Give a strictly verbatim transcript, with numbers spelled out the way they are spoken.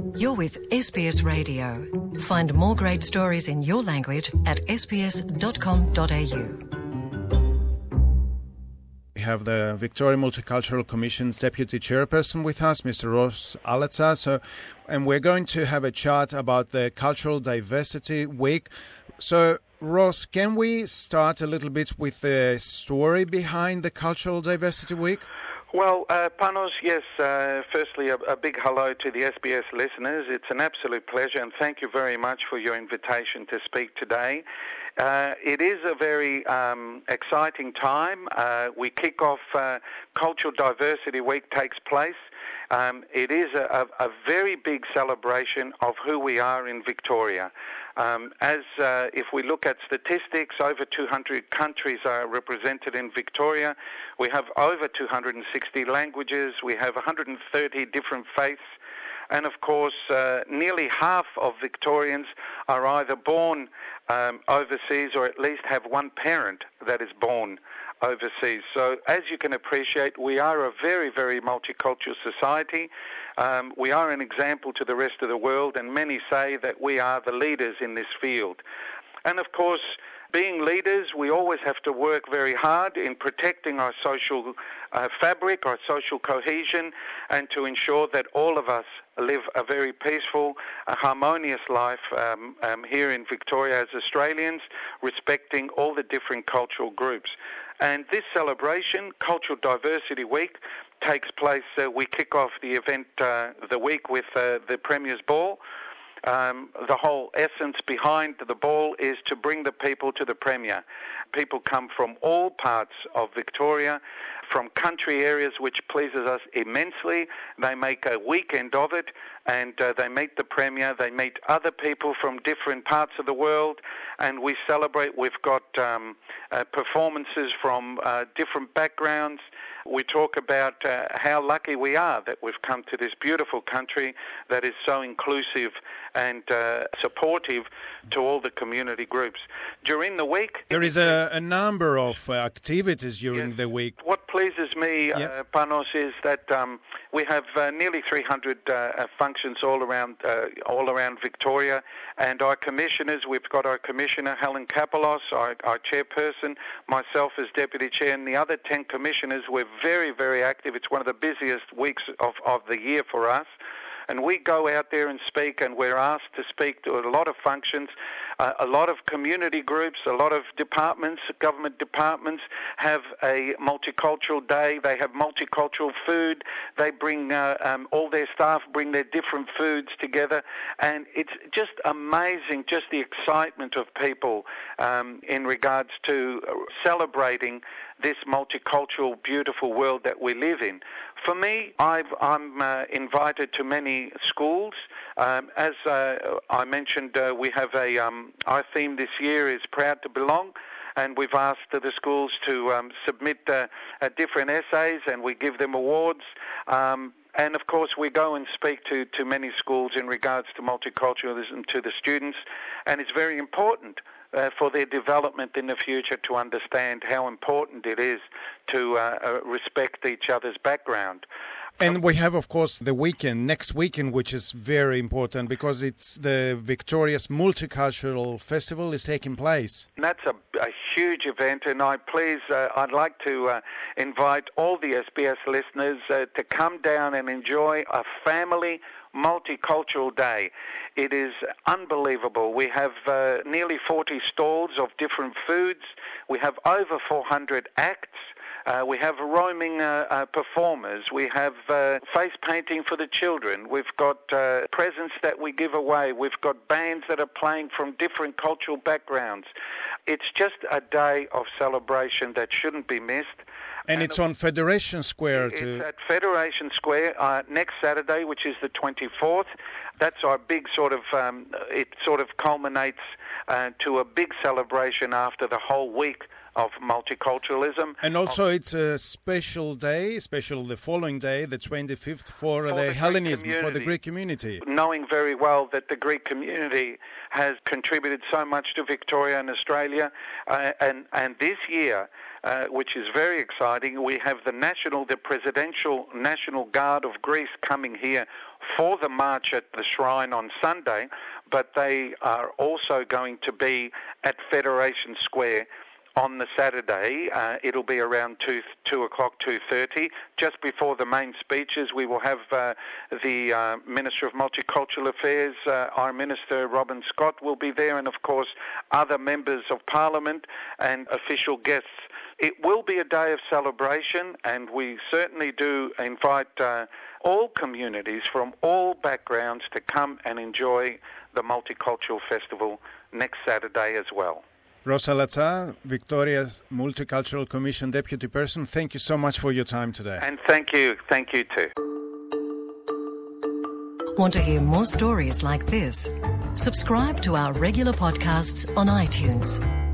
You're with S B S Radio. Find more great stories in your language at s b s dot com dot a u. We have the Victoria Multicultural Commission's Deputy Chairperson with us, Mister Ross Alatzar. So, and we're going to have a chat about the Cultural Diversity Week. So, Ross, can we start a little bit with the story behind the Cultural Diversity Week? Well, uh, Panos, yes, uh, firstly, a, a big hello to the S B S listeners. It's an absolute pleasure, and thank you very much for your invitation to speak today. Uh, it is a very um, exciting time. Uh, we kick off uh, Cultural Diversity Week takes place. Um, it is a, a, a very big celebration of who we are in Victoria. Um, as uh, if we look at statistics, over two hundred countries are represented in Victoria. We have over two hundred sixty languages. We have one hundred thirty different faiths. And of course, uh, nearly half of Victorians are either born um, overseas or at least have one parent that is born overseas. So as you can appreciate, we are a very, very multicultural society. Um, we are an example to the rest of the world, and many say that we are the leaders in this field. And of course, being leaders, we always have to work very hard in protecting our social uh, fabric, our social cohesion, and to ensure that all of us live a very peaceful, uh, harmonious life um, um, here in Victoria as Australians, respecting all the different cultural groups. And this celebration, Cultural Diversity Week, takes place, uh, we kick off the event, uh, the week with uh, the Premier's Ball. Um, the whole essence behind the ball is to bring the people to the Premier. People come from all parts of Victoria, from country areas, which pleases us immensely. They make a weekend of it, and uh, they meet the Premier. They meet other people from different parts of the world, and we celebrate. We've got um, uh, performances from uh, different backgrounds. We talk about uh, how lucky we are that we've come to this beautiful country that is so inclusive and uh, supportive to all the community groups. During the week... There is a, a number of uh, activities during yes, the week. What pleases me, yep. uh, Panos, is that um, we have uh, nearly three hundred uh, functions all around uh, all around Victoria, and our commissioners, we've got our commissioner, Helen Kapelos, our, our chairperson, myself as deputy chair, and the other ten commissioners. We're very, very active. It's one of the busiest weeks of, of the year for us. And we go out there and speak, and we're asked to speak to a lot of functions. Uh, a lot of community groups, a lot of departments, government departments have a multicultural day. They have multicultural food. They bring, uh, um, all their staff bring their different foods together. And it's just amazing, just the excitement of people um, in regards to celebrating this multicultural, beautiful world that we live in. For me, I've, I'm uh, invited to many schools. Um, as uh, I mentioned, uh, we have a, um, our theme this year is Proud to Belong, and we've asked the schools to um, submit uh, uh, different essays, and we give them awards. Um, and of course, we go and speak to, to many schools in regards to multiculturalism to the students, and it's very important Uh, for their development in the future to understand how important it is to uh, uh, respect each other's background. And we have, of course, the weekend, next weekend, which is very important because it's the Victoria's Multicultural Festival is taking place. And that's a, a huge event, and I please, uh, I'd like to uh, invite all the S B S listeners uh, to come down and enjoy a family multicultural day. It is unbelievable. We have uh, nearly forty stalls of different foods. We have over four hundred acts. Uh, we have roaming uh, uh, performers. We have uh, face painting for the children. We've got uh, presents that we give away. We've got bands that are playing from different cultural backgrounds. It's just a day of celebration that shouldn't be missed. And, and it's on Federation Square. It's to... at Federation Square uh, next Saturday, which is the twenty-fourth. That's our big sort of, um, it sort of culminates uh, to a big celebration after the whole week of multiculturalism. And also of, it's a special day, special the following day, the twenty-fifth, for, for the, the Hellenism, for the Greek community. Knowing very well that the Greek community has contributed so much to Victoria and Australia, uh, and, and this year uh, which is very exciting. We have the national, the Presidential National Guard of Greece coming here for the march at the shrine on Sunday, but they are also going to be at Federation Square on the Saturday. Uh, it'll be around two, two o'clock, two thirty. Just before the main speeches, we will have uh, the uh, Minister of Multicultural Affairs, uh, our Minister Robin Scott will be there, and of course other members of Parliament and official guests. It will be a day of celebration, and we certainly do invite uh, all communities from all backgrounds to come and enjoy the Multicultural Festival next Saturday as well. Rosa Latza, Victoria's Multicultural Commission Deputy Person, thank you so much for your time today. And thank you. Thank you too. Want to hear more stories like this? Subscribe to our regular podcasts on iTunes.